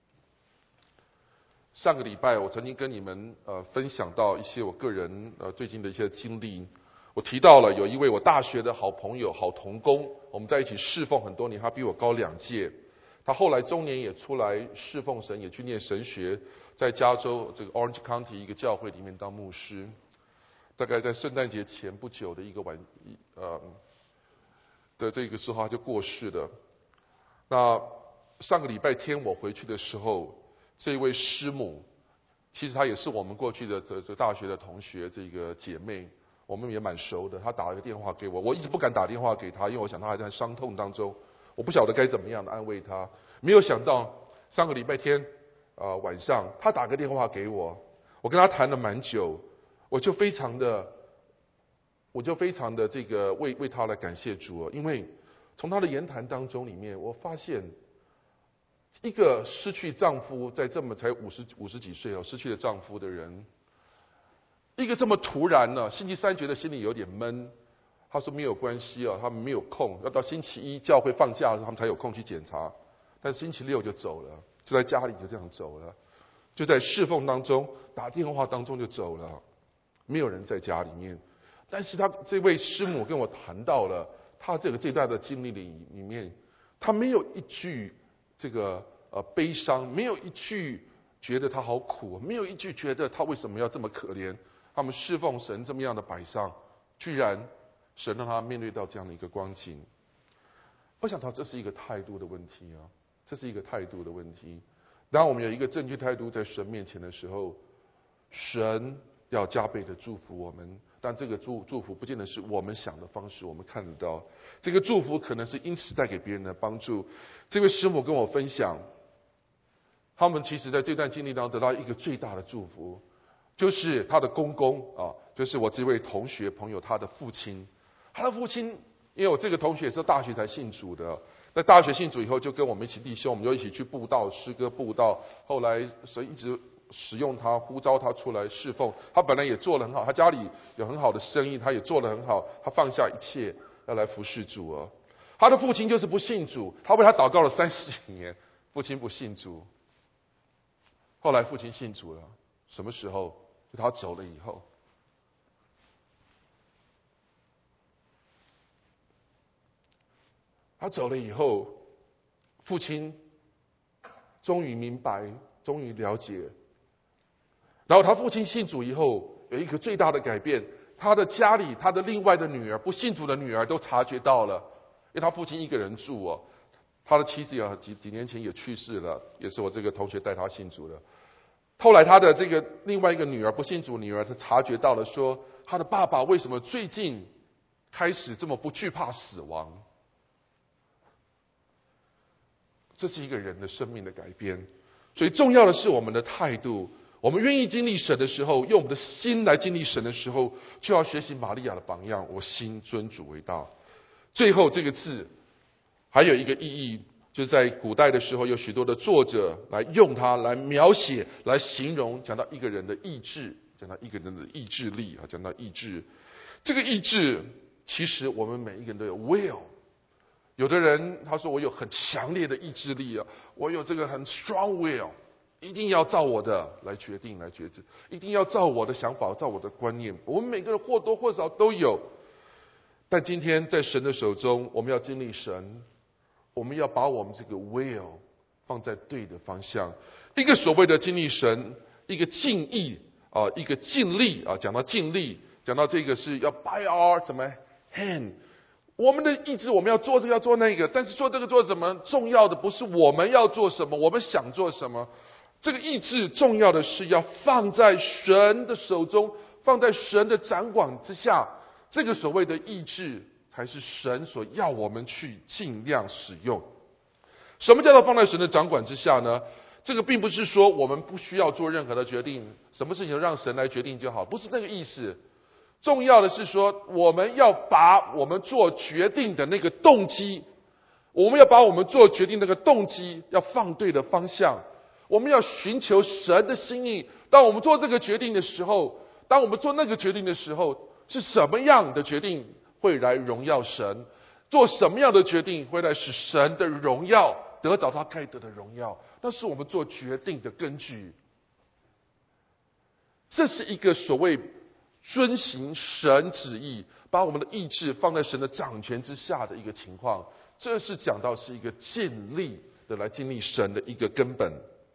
B: 上个礼拜，我曾经跟你们呃分享到一些我个人呃最近的一些经历。我提到了有一位我大学的好朋友、好同工，我们在一起侍奉很多年，他比我高两届。他后来中年也出来侍奉神，也去念神学，在加州这个 Orange County 一个教会里面当牧师。大概在圣诞节前不久的一个晚呃的这个时候，他就过世了。那上个礼拜天我回去的时候，这位师母，其实她也是我们过去的这这大学的同学，这个姐妹。我们也蛮熟的，他打了个电话给我，我一直不敢打电话给他，因为我想他还在伤痛当中，我不晓得该怎么样的安慰他。没有想到上个礼拜天啊、呃、晚上，他打个电话给我，我跟他谈了蛮久，我就非常的，我就非常的这个为为他来感谢主，因为从他的言谈当中里面，我发现一个失去丈夫，在这么才五十五十几岁哦，失去了丈夫的人。一个这么突然呢，星期三觉得心里有点闷，他说没有关系啊，他们没有空，要到星期一教会放假的时候，他们才有空去检查。但星期六就走了，就在家里就这样走了，就在侍奉当中打电话当中就走了，没有人在家里面。但是他这位师母跟我谈到了他这个这段的经历里里面，他没有一句这个呃悲伤，没有一句觉得他好苦，没有一句觉得他为什么要这么可怜。他们侍奉神这么样的摆上，居然神让他面对到这样的一个光景。我想到这是一个态度的问题啊，这是一个态度的问题。当我们有一个正确态度在神面前的时候，神要加倍的祝福我们，但这个祝祝福不见得是我们想的方式，我们看得到。这个祝福可能是因此带给别人的帮助。这位师母跟我分享，他们其实在这段经历当中得到一个最大的祝福。就是他的公公啊，就是我这位同学朋友他的父亲，他的父亲，因为我这个同学是大学才信主的，在大学信主以后就跟我们一起弟兄，我们就一起去布道、诗歌布道，后来所以一直使用他，呼召他出来侍奉。他本来也做得很好，他家里有很好的生意，他也做得很好，他放下一切要来服侍主啊。他的父亲就是不信主，他为他祷告了三十几年，父亲不信主。后来父亲信主了，什么时候？就他走了以后。他走了以后，父亲终于明白，终于了解。然后他父亲信主以后，有一个最大的改变，他的家里，他的另外的女儿，不信主的女儿都察觉到了，因为他父亲一个人住哦，他的妻子也几几年前也去世了，也是我这个同学带他信主的。后来他的这个另外一个女儿，不信主女儿，她察觉到了，说他的爸爸为什么最近开始这么不惧怕死亡？这是一个人的生命的改变。所以重要的是我们的态度。我们愿意经历神的时候，用我们的心来经历神的时候，就要学习玛利亚的榜样，我心尊主为大。最后这个字还有一个意义，就是在古代的时候，有许多的作者来用它来描写、来形容，讲到一个人的意志，讲到一个人的意志力啊，讲到意志。这个意志，其实我们每一个人都有 will。有的人他说我有很强烈的意志力啊，我有这个很 strong will， 一定要照我的来决定来决定，一定要照我的想法照我的观念。我们每个人或多或少都有，但今天在神的手中，我们要经历神，我们要把我们这个 will 放在对的方向。一个所谓的经历神，一个尽意啊，一个尽力啊，讲到尽力，讲到这个是要 by our 怎么 hand。我们的意志，我们要做这个，要做那个，但是做这个做什么？重要的不是我们要做什么，我们想做什么。这个意志重要的是要放在神的手中，放在神的掌管之下。这个所谓的意志，才是神所要我们去尽量使用。什么叫做放在神的掌管之下呢？这个并不是说我们不需要做任何的决定，什么事情让神来决定就好，不是那个意思。重要的是说，我们要把我们做决定的那个动机，我们要把我们做决定那个动机要放对的方向，我们要寻求神的心意。当我们做这个决定的时候，当我们做那个决定的时候，是什么样的决定会来荣耀神？做什么样的决定会来使神的荣耀得着他该得的荣耀？那是我们做决定的根据。这是一个所谓遵行神旨意，把我们的意志放在神的掌权之下的一个情况，这是讲到是一个尽力的来经历神的一个根本。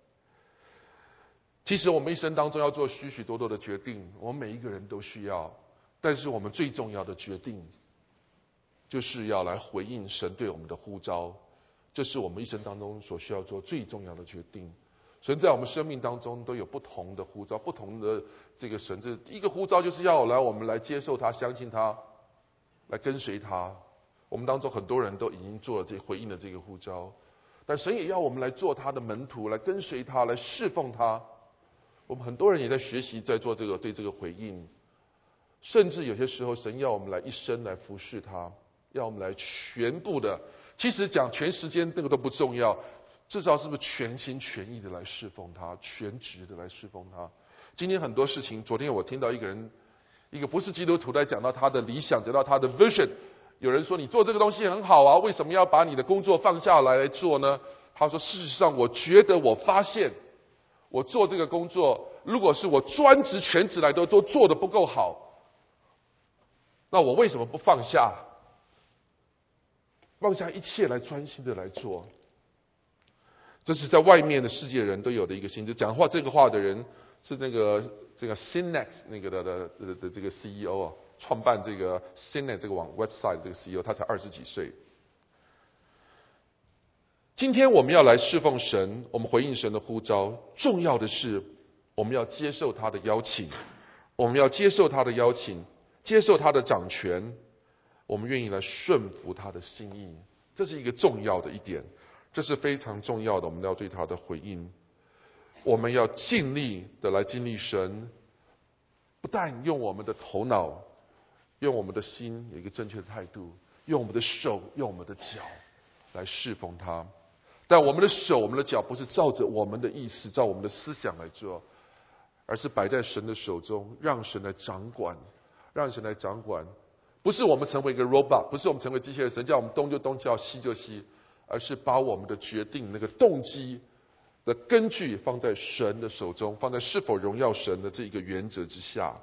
B: 其实我们一生当中要做许许多多的决定，我们每一个人都需要，但是我们最重要的决定，就是要来回应神对我们的呼召，这是我们一生当中所需要做最重要的决定。神在我们生命当中都有不同的呼召，不同的这个神，这一个呼召就是要来我们来接受他，相信他，来跟随他。我们当中很多人都已经做了这回应了这个呼召，但神也要我们来做他的门徒，来跟随他，来侍奉他。我们很多人也在学习，在做这个对这个回应，甚至有些时候神要我们来一生来服侍他，要我们来全部的，其实讲全时间那个都不重要，至少是不是全心全意的来侍奉他，全职的来侍奉他。今天很多事情，昨天我听到一个人，一个不是基督徒在讲到他的理想，讲到他的 vision。有人说你做这个东西很好啊，为什么要把你的工作放下来来做呢？他说事实上我觉得我发现我做这个工作，如果是我专职全职来都都做得不够好，那我为什么不放下放下一切来专心的来做？这是在外面的世界人都有的一个心智。讲话这个话的人是那个这个 Synex 那个的的的的这个 C E O 啊，创办这个 Synex 这个网 website 这个 C E O， 他才二十几岁。今天我们要来侍奉神，我们回应神的呼召，重要的是我们要接受他的邀请，我们要接受他的邀请，接受他的掌权，我们愿意来顺服他的心意，这是一个重要的一点，这是非常重要的，我们要对他的回应。我们要尽力的来经历神，不但用我们的头脑，用我们的心有一个正确的态度，用我们的手，用我们的脚来侍奉他。但我们的手我们的脚不是照着我们的意思，照我们的思想来做， 而是摆在神的手中，让神来掌管，让神来掌管。不是我们成为一个 robot， 不是我们成为机器人，神叫我们东就东，叫西就西，而是把我们的决定那个动机的根据放在神的手中，放在是否荣耀神的这一个原则之下。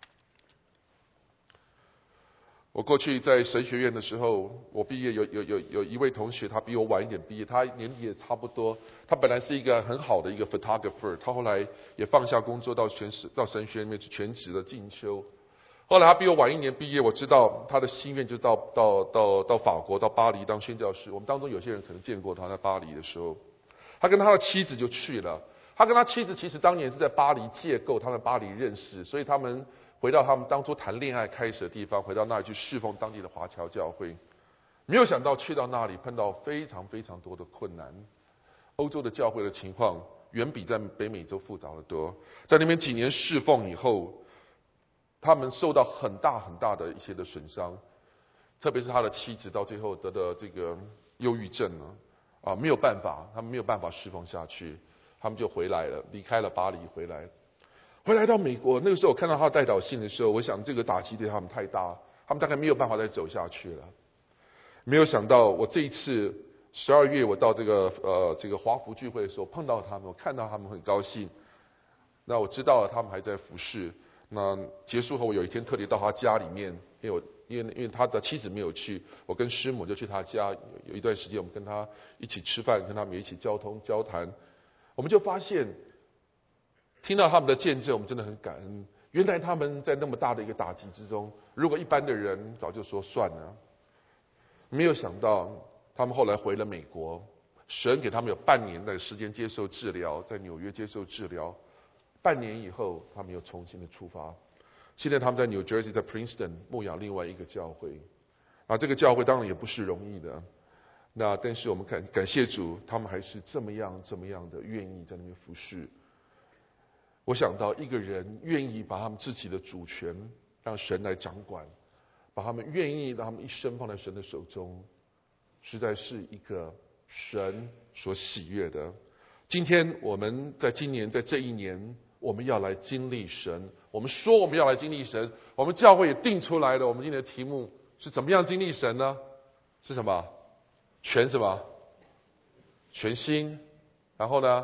B: 我过去在神学院的时候，我毕业有有有有一位同学，他比我晚一点毕业，他年纪也差不多。他本来是一个很好的一个 photographer， 他后来也放下工作到全职到神学院里面去全职的进修。后来他比我晚一年毕业，我知道他的心愿就到到到到法国到巴黎当宣教士。我们当中有些人可能见过他在巴黎的时候，他跟他的妻子就去了。他跟他妻子其实当年是在巴黎借构，他们巴黎认识，所以他们回到他们当初谈恋爱开始的地方，回到那里去侍奉当地的华侨教会。没有想到去到那里碰到非常非常多的困难。欧洲的教会的情况远比在北美洲复杂得多。在那边几年侍奉以后，他们受到很大很大的一些的损伤，特别是他的妻子到最后得的这个忧郁症呢，啊，没有办法，他们没有办法侍奉下去，他们就回来了，离开了巴黎回来。回来到美国，那个时候我看到他的代祷信的时候，我想这个打击对他们太大，他们大概没有办法再走下去了。没有想到我这一次十二月我到这个呃这个华福聚会的时候碰到他们，我看到他们很高兴。那我知道了他们还在服侍。那结束后，我有一天特地到他家里面，因为我因为因为他的妻子没有去，我跟师母就去他家，有一段时间我们跟他一起吃饭，跟他们一起交通交谈，我们就发现，听到他们的见证，我们真的很感恩。原来他们在那么大的一个打击之中，如果一般的人早就说算了，没有想到他们后来回了美国，神给他们有半年的时间接受治疗，在纽约接受治疗。半年以后，他们又重新的出发。现在他们在 New Jersey， 在 Princeton 牧养另外一个教会。啊，这个教会当然也不是容易的。那但是我们感感谢主，他们还是这么样这么样的愿意在那边服侍。我想到一个人愿意把他们自己的主权让神来掌管，把他们愿意让他们一生放在神的手中，实在是一个神所喜悦的。今天我们在今年在这一年，我们要来经历神。我们说我们要来经历神，我们教会也定出来了。我们今天的题目是怎么样经历神呢？是什么？全什么？全心，然后呢？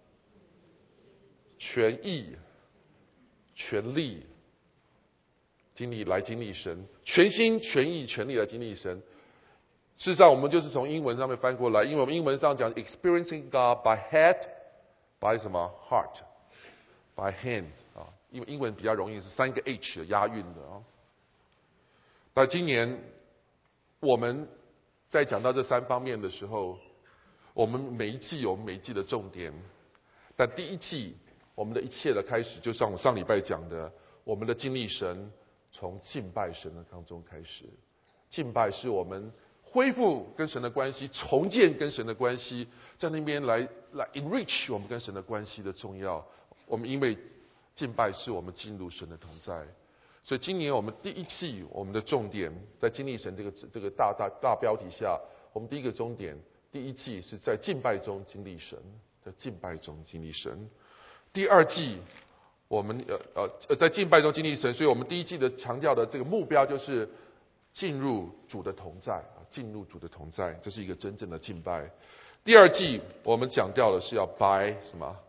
B: 全意、全力，经历来经历神，全心全意全力来经历神。事实上，我们就是从英文上面翻过来，因为我们英文上讲 experiencing God by head, by 什么 heart, by hand 啊，因为英文比较容易是三个 H 的押韵的啊。那今年我们在讲到这三方面的时候，我们每一季有每一季的重点，但第一季我们的一切的开始，就像我上礼拜讲的，我们的经历神从敬拜神的当中开始。敬拜是我们恢复跟神的关系，重建跟神的关系，在那边来来 enrich 我们跟神的关系的重要。我们因为敬拜是我们进入神的同在，所以今年我们第一季我们的重点在经历神这个这个大大大标题下，我们第一个重点，第一季是在敬拜中经历神，在敬拜中经历神。第二季我们呃呃在敬拜中经历神，所以我们第一季的强调的这个目标就是进入主的同在啊，进入主的同在，这是一个真正的敬拜。第二季我们讲掉的是要 by 什么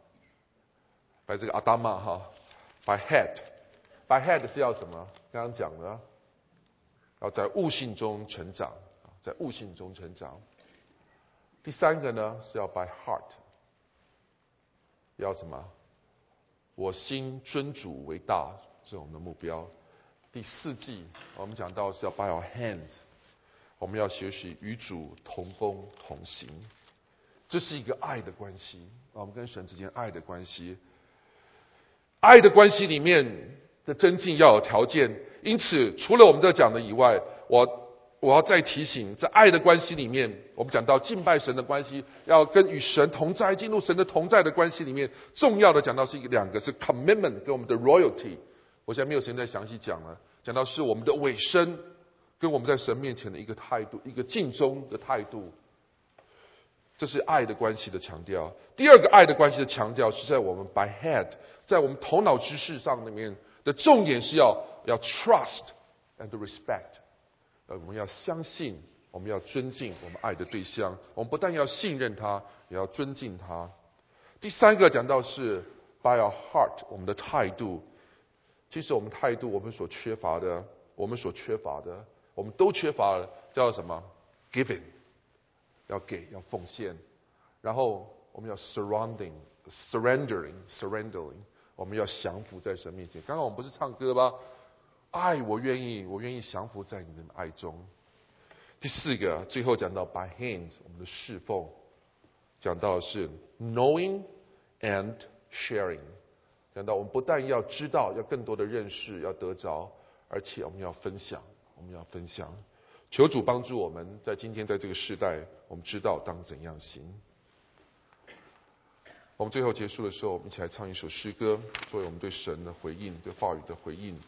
B: by 这个阿达玛哈 by head by head 是要什么？刚刚讲的，要在悟性中成长，在悟性中成长。第三个呢是要 by heart， 要什么？我心尊主为大，是我们的目标。第四季我们讲到是要 by our hands， 我们要学习与主同工同行，这是一个爱的关系，我们跟神之间爱的关系。爱的关系里面的增进要有条件，因此除了我们这讲的以外，我我要再提醒，在爱的关系里面，我们讲到敬拜神的关系，要跟与神同在，进入神的同在的关系里面，重要的讲到是一个两个是 commitment 跟我们的 royalty。我现在没有时间再详细讲了，讲到是我们的委身跟我们在神面前的一个态度，一个敬忠的态度。 这是爱的关系的强调。第二个爱的关系的强调是在我们 by head， 在我们头脑知识上里面的重点是要要 trust and respect， 呃，我们要相信，我们要尊敬我们爱的对象，我们不但要信任他，也要尊敬他。第三个讲到是 by our heart， 我们的态度。其实我们态度，我们所缺乏的，我们所缺乏的，我们都缺乏了，叫什么 ？giving， 要给，要奉献。然后我们要 surrounding、surrendering、surrendering， 我们要降服在神面前。刚刚我们不是唱歌吗？爱，我愿意，我愿意降服在你的爱中。第四个，最后讲到 by hands， 我们的侍奉，讲到的是 knowing and sharing。讲到我们不但要知道，要更多的认识，要得着，而且我们要分享，我们要分享。求主帮助我们在今天在这个时代，我们知道当怎样行。我们最后结束的时候，我们一起来唱一首诗歌，作为我们对神的回应，对话语的回应。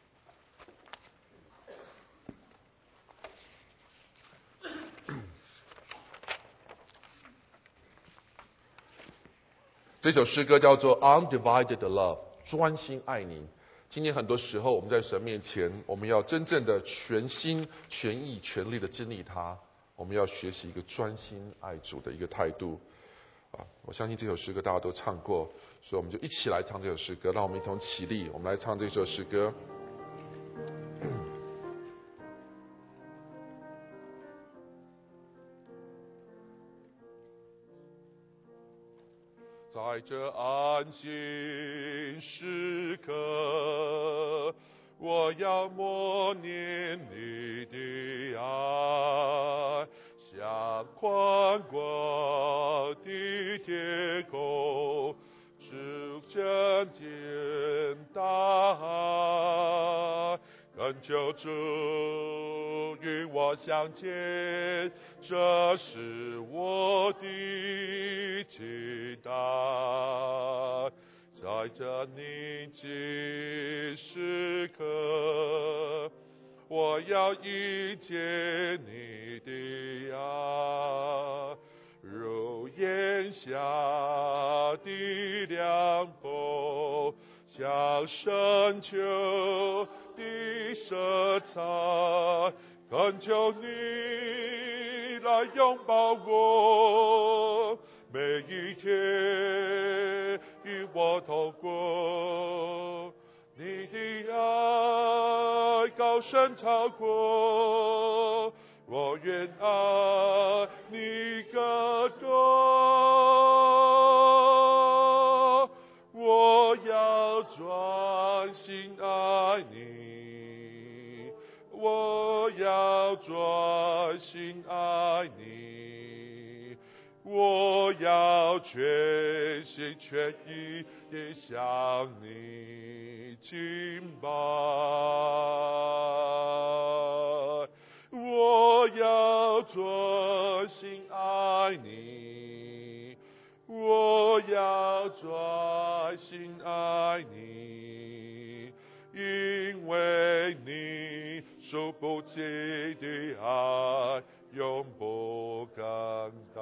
B: 这首诗歌叫做 Undivided Love， 专心爱你。今天很多时候我们在神面前，我们要真正的全心全意全力的经历他，我们要学习一个专心爱主的一个态度啊！我相信这首诗歌大家都唱过，所以我们就一起来唱这首诗歌。让我们一同起立，我们来唱这首诗歌。在这安静时刻，我要默念你的爱，像宽广的天空，是真见大海，恳求主与我相见，这是我的期待。在这宁静时刻，我要迎接你的爱，如炎夏的凉风，像深秋的色彩，恳求你来拥抱我，每一天与我同过。你的爱高深超过，我愿爱你更多。我要专心爱你，我要专心爱你，我要全心全意地向你敬拜。我要专心爱你，我要专心爱你，因为你数不尽的爱永不更改。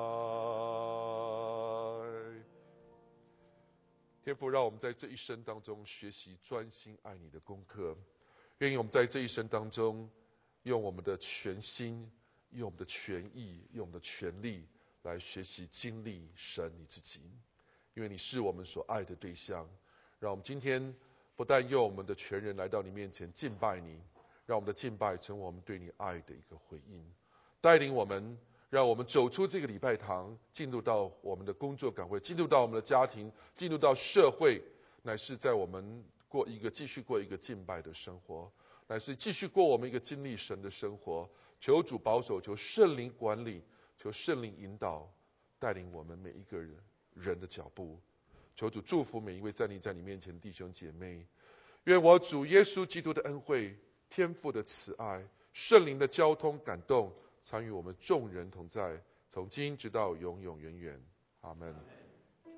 B: 天父，让我们在这一生当中学习专心爱你的功课。愿意我们在这一生当中，用我们的全心，用我们的全意，用我们的全力来学习经历神你自己。因为你是我们所爱的对象，让我们今天不但用我们的全人来到你面前敬拜你，让我们的敬拜成为我们对你爱的一个回应，带领我们，让我们走出这个礼拜堂，进入到我们的工作岗位，进入到我们的家庭，进入到社会，乃是在我们过一个继续过一个敬拜的生活，乃是继续过我们一个经历神的生活。求主保守，求圣灵管理，求圣灵引导，带领我们每一个人人的脚步。求主祝福每一位站立在你面前的弟兄姐妹。愿我主耶稣基督的恩惠、天父的慈爱、圣灵的交通感动，常与我们众人同在，从今直到永永远远。阿们。